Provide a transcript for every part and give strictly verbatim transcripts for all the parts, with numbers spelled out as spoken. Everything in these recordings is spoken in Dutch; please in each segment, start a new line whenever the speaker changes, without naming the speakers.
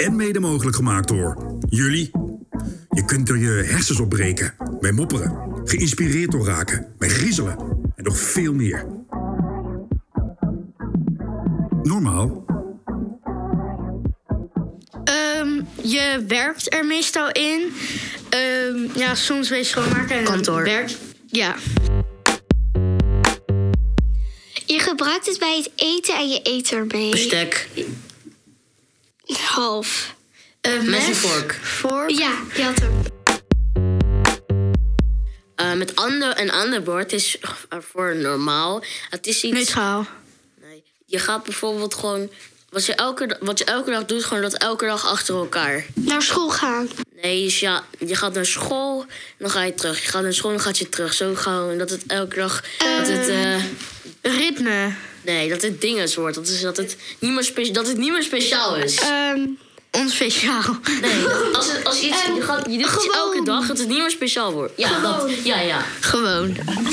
en mede mogelijk gemaakt door jullie. Je kunt er je hersens op breken, bij mopperen, geïnspireerd door raken, bij griezelen en nog veel meer. Normaal.
Um, je werkt er meestal in. Um, ja, soms ben je schoonmaken en
kantoor.
Werkt, ja.
Je gebruikt het bij het eten en je eet ermee.
Bestek.
Half.
Uh,
Mes en vork.
Vork.
Ja, je had hem.
Uh, met ander, een ander woord is uh, voor normaal. Het is iets...
Neutraal.
Nee, je gaat bijvoorbeeld gewoon... Wat je, elke, wat je elke dag doet, gewoon dat elke dag achter elkaar.
Naar school gaan.
Nee, dus ja, je gaat naar school, dan ga je terug. Je gaat naar school, dan gaat je terug. Zo gewoon dat het elke dag... Uh, dat het... Uh,
ritme.
Nee, dat het dinges wordt. Dat, is, dat, het niet meer spe- dat het niet meer speciaal is.
Um, onspeciaal.
Nee, als, het, als je iets... Um, je, gaat, je doet iets elke dag, dat het niet meer speciaal wordt. Ja, dat, ja, ja.
Gewoon.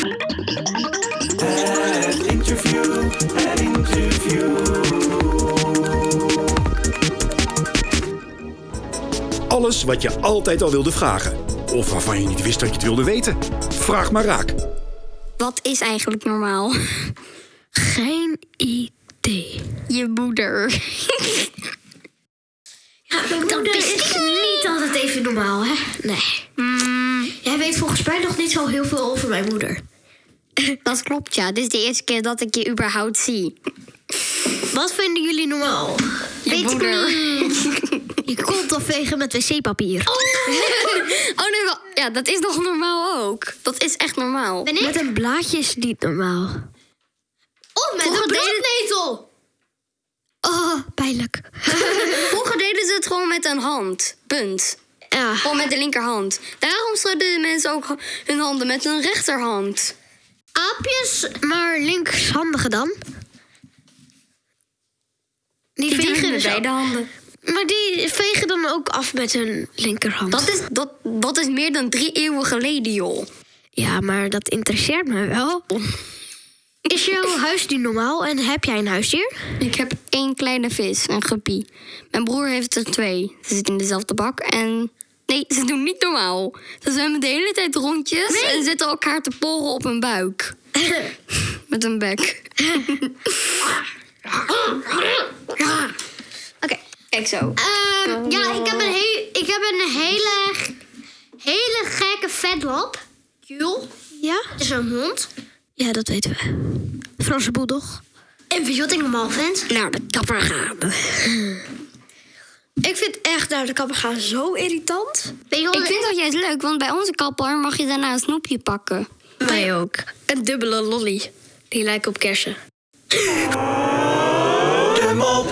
Het interview, het interview.
Alles wat je altijd al wilde vragen. Of waarvan je niet wist dat je het wilde weten. Vraag maar raak.
Wat is eigenlijk normaal?
Geen idee.
Je moeder.
Ja, mijn moeder is niet altijd even normaal, hè?
Nee.
Mm. Jij weet volgens mij nog niet zo heel veel over mijn moeder.
Dat klopt, ja. Dit is de eerste keer dat ik je überhaupt zie.
Wat vinden jullie normaal?
Je weet moeder.
Ik niet. Je kont afvegen met wc-papier.
Oh, oh nee, wel, ja, dat is nog normaal ook. Dat is echt normaal.
Ben ik?
Met een blaadje is niet normaal.
Oh, met
Vroeger
een broodnetel.
Oh, pijnlijk. Vroeger deden ze het gewoon met een hand. Punt.
Ja.
Gewoon met de linkerhand. Daarom schudden de mensen ook hun handen met hun rechterhand.
Aapjes.
Maar linkshandigen dan? Die,
Die
vegen
doen
dus
met beide
ook.
handen.
Maar die vegen dan ook af met hun linkerhand.
Dat is, dat, dat is meer dan drie eeuwen geleden, joh.
Ja, maar dat interesseert me wel. Is jouw huisdier normaal en heb jij een huisdier?
Ik heb één kleine vis, een guppy. Mijn broer heeft er twee. Ze zitten in dezelfde bak en... Nee, ze doen niet normaal. Ze zwemmen de hele tijd rondjes
Nee.
en zitten elkaar te porren op hun buik. Met een bek.
Ja.
Oké, kijk zo.
Um, ja, ik heb een, he- ik heb een hele, hele gekke vetlap. Jul.
Ja?
Het is een hond.
Ja, dat weten we. Franse bulldog.
En weet je wat ik normaal vind?
Nou, de kapper gaan. Ik vind echt naar de kapper gaan zo irritant.
Weet je wat
Ik vind dat juist leuk, want bij onze kapper mag je daarna een snoepje pakken.
Wij ook. Een dubbele lolly. Die lijken op kersen.
De mop.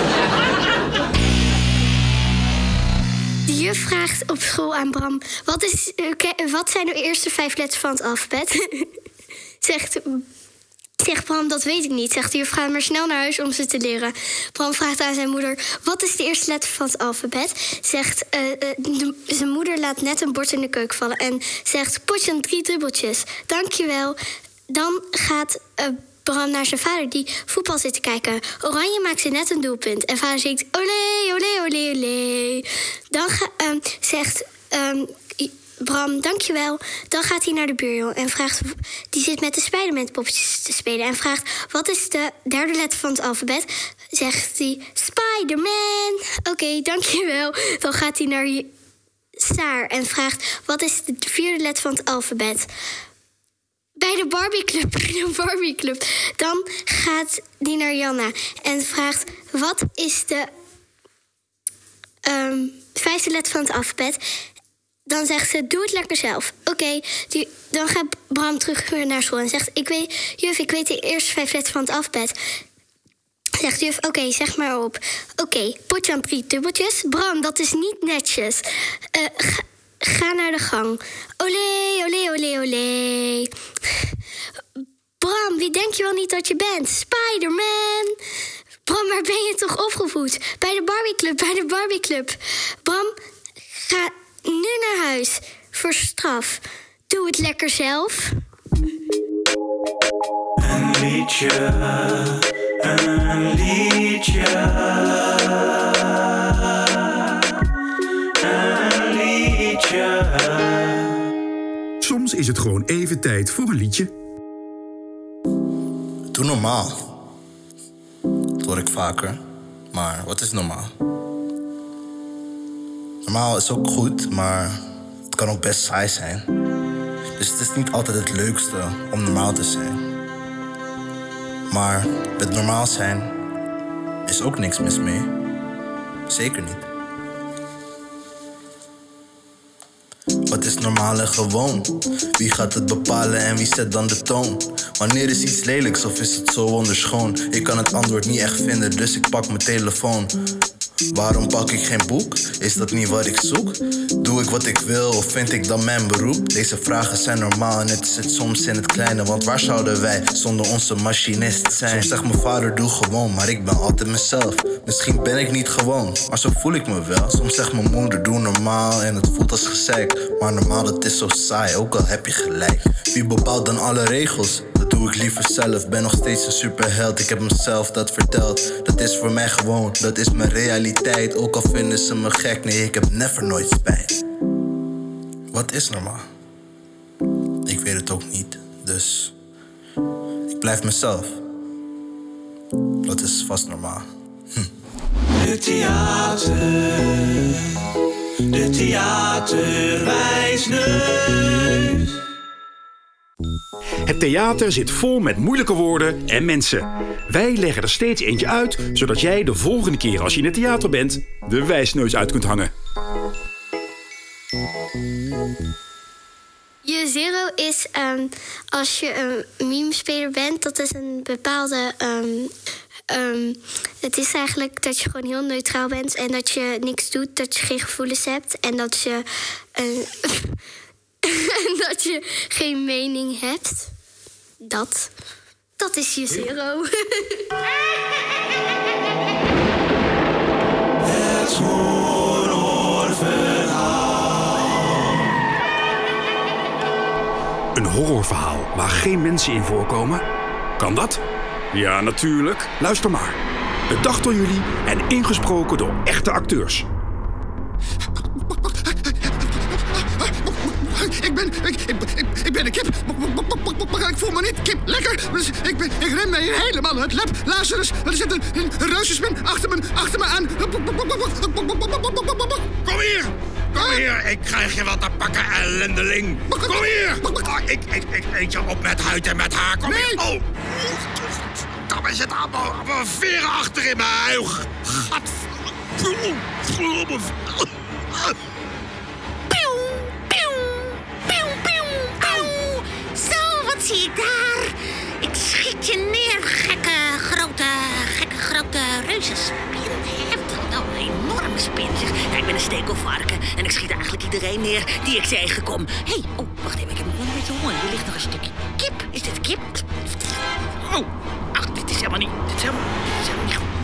De juf vraagt op school aan Bram... Wat, is, uh, ke- wat zijn de eerste vijf letters van het alfabet? Zegt, zegt Bram, dat weet ik niet. Zegt de juf, ga maar snel naar huis om ze te leren. Bram vraagt aan zijn moeder... Wat is de eerste letter van het alfabet? Zegt, uh, uh, de, zijn moeder laat net een bord in de keuken vallen... en zegt, potje drie dubbeltjes. Dankjewel. Dan gaat... Uh, Bram naar zijn vader die voetbal zit te kijken. Oranje maakt ze net een doelpunt. En vader zingt olé, olé, olé, olé. Dan ga, um, zegt um, Bram, dankjewel. Dan gaat hij naar de buurjongen en vraagt... Die zit met de Spiderman-poppetjes te spelen. En vraagt, wat is de derde letter van het alfabet? Zegt hij, Spiderman. Oké, okay, dankjewel. Dan gaat hij naar Saar en vraagt... Wat is de vierde letter van het alfabet? Bij de Barbieclub, bij de Barbieclub. Dan gaat die naar Janna en vraagt... Wat is de um, vijfde letter van het alfabet? Dan zegt ze, doe het lekker zelf. Oké, okay, dan gaat Bram terug naar school en zegt... Ik weet, juf, ik weet de eerste vijf letters van het alfabet. Zegt juf, oké, okay, zeg maar op. Oké, okay, potje aan drie dubbeltjes. Bram, dat is niet netjes. Uh, ga, Ga naar de gang. Olé, olé, olé, olé. Bram, wie denk je wel niet dat je bent? Spider-Man. Bram, waar ben je toch opgevoed? Bij de Barbieclub, bij de Barbieclub. Bram, ga nu naar huis. Voor straf. Doe het lekker zelf.
Een liedje, een liedje.
soms is het gewoon even tijd voor een liedje.
Doe normaal. Dat hoor ik vaker. Maar wat is normaal? Normaal is ook goed, maar het kan ook best saai zijn. Dus het is niet altijd het leukste om normaal te zijn. Maar met normaal zijn is ook niks mis mee. Zeker niet. Wat is normaal en gewoon? Wie gaat het bepalen en wie zet dan de toon? Wanneer is iets lelijks of is het zo wonderschoon? Ik kan het antwoord niet echt vinden, dus ik pak mijn telefoon. Waarom pak ik geen boek? Is dat niet wat ik zoek? Doe ik wat ik wil of vind ik dan mijn beroep? Deze vragen zijn normaal en het zit soms in het kleine. Want waar zouden wij zonder onze machinist zijn? Soms zegt mijn vader doe gewoon, maar ik ben altijd mezelf. Misschien ben ik niet gewoon, maar zo voel ik me wel. Soms zegt mijn moeder doe normaal en het voelt als gezeik. Maar normaal dat is zo saai, ook al heb je gelijk. Wie bepaalt dan alle regels? Dat doe ik liever zelf, ben nog steeds een superheld. Ik heb mezelf dat verteld, dat is voor mij gewoon. Dat is mijn realiteit, ook al vinden ze me gek. Nee, ik heb never nooit spijt. Wat is normaal? Ik weet het ook niet, dus ik blijf mezelf. Dat is vast normaal. Hm.
De theater, de theaterwijsneus.
Het theater zit vol met moeilijke woorden en mensen. Wij leggen er steeds eentje uit, zodat jij de volgende keer als je in het theater bent de wijsneus uit kunt hangen.
Je zero is um, als je een meme-speler bent, dat is een bepaalde... Um, um, het is eigenlijk dat je gewoon heel neutraal bent en dat je niks doet, dat je geen gevoelens hebt en dat je... Uh, dat je geen mening hebt. Dat. Dat is je zero.
Het horrorverhaal.
Een horrorverhaal waar geen mensen in voorkomen? Kan dat? Ja, natuurlijk. Luister maar. Bedacht door jullie en ingesproken door echte acteurs.
Ik ben, ik, ik, ik, ik ben een kip, maar ik voel me niet kip. Lekker. Dus ik, ben, ik ren mij helemaal het lab. Lazarus, er zit een, een, een reuzenspin achter me, achter me aan.
Kom hier! Kom hier! Ik krijg je wat te pakken, ellendeling! Kom hier! Oh, ik, ik, ik eet je op met huid en met haar. Kom
Nee.
hier! Oh! Kom, er zitten allemaal, allemaal veren achter in mijn huig. Gadverdomme.
Zo, wat zie ik daar? Ik schiet je neer, gekke, grote, gekke, grote reuzenspin. Heftig, nou, een enorme spin, zeg. Ja, ik ben een stekelvarken en ik schiet eigenlijk iedereen neer die ik tegenkom. Hé, hey, oh, wacht even, ik heb nog een beetje honger. Hier ligt nog een stukje kip. Is dit kip? Oh, ach, dit is helemaal niet, dit is helemaal, dit is helemaal niet goed.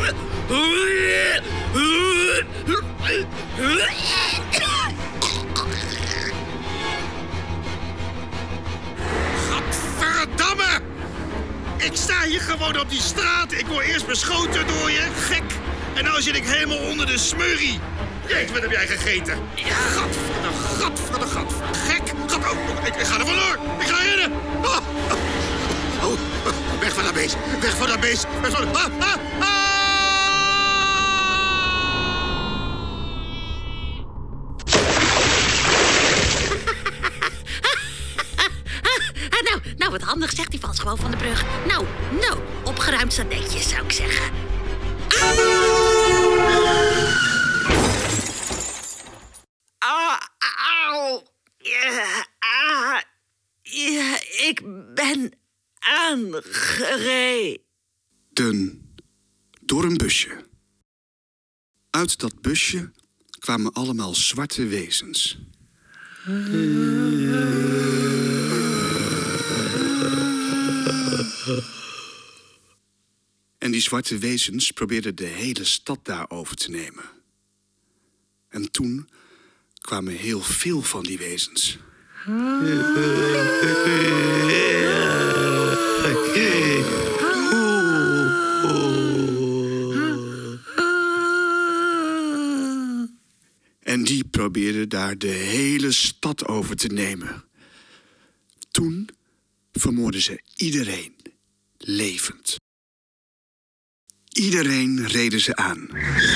Gadverdamme! Ik sta hier gewoon op die straat. Ik word eerst beschoten door je, gek. En nou zit ik helemaal onder de smurrie. Jeet, wat heb jij gegeten? Ja, gadverdamme, gadverdamme, gadverdamme, gek. Gad, oh, ik, ik ga er vandoor. Ik ga rennen. Oh, oh, oh, weg van dat beest. Weg van dat beest. Weg van... Ah, ah, ah!
Nou, nou, wat handig, zegt hij vast gewoon van de brug. Nou, nou, opgeruimd staat netjes, zou ik zeggen. Ah, auw. Ja, ah, ja, ik ben aangereden.
Door een busje. Uit dat busje kwamen allemaal zwarte wezens. En die zwarte wezens probeerden de hele stad daarover te nemen. En toen kwamen heel veel van die wezens. En die probeerden daar de hele stad over te nemen.
toen vermoordden ze iedereen levend. Iedereen reden ze aan.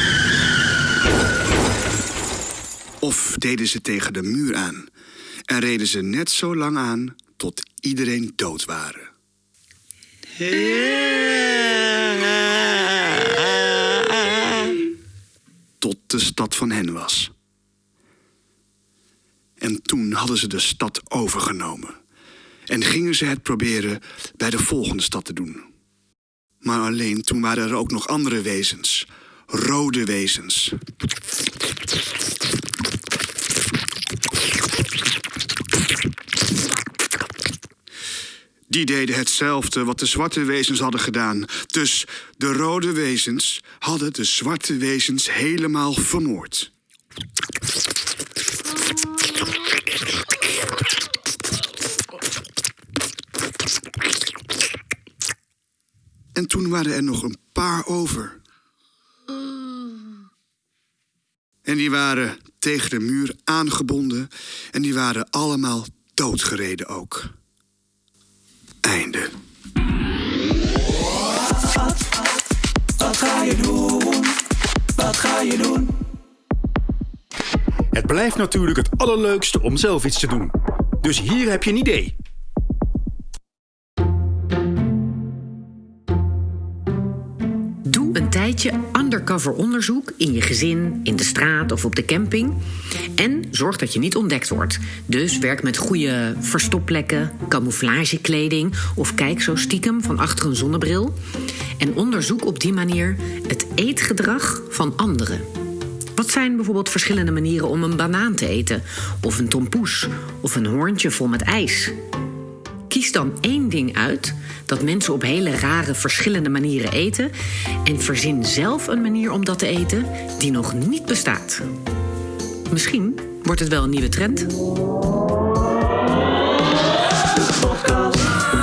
Of deden ze tegen de muur aan en reden ze net zo lang aan tot iedereen dood waren. Tot de stad van hen was. En toen hadden ze de stad overgenomen. En gingen ze het proberen bij de volgende stad te doen. Maar alleen toen waren er ook nog andere wezens. Rode wezens. Die deden hetzelfde wat de zwarte wezens hadden gedaan. Dus de rode wezens hadden de zwarte wezens helemaal vermoord. En toen waren er nog een paar over. En die waren tegen de muur aangebonden en die waren allemaal doodgereden ook. Einde.
Wat, wat ga je doen? Wat ga je doen?
Het blijft natuurlijk het allerleukste om zelf iets te doen. Dus hier heb je een idee.
Doe een tijdje undercover onderzoek in je gezin, in de straat of op de camping. En zorg dat je niet ontdekt wordt. Dus werk met goede verstopplekken, camouflagekleding of kijk zo stiekem van achter een zonnebril. En onderzoek op die manier het eetgedrag van anderen. Wat zijn bijvoorbeeld verschillende manieren om een banaan te eten? Of een tompoes? Of een hoorntje vol met ijs? Kies dan één ding uit dat mensen op hele rare, verschillende manieren eten en verzin zelf een manier om dat te eten die nog niet bestaat. Misschien wordt het wel een nieuwe trend.
De podcast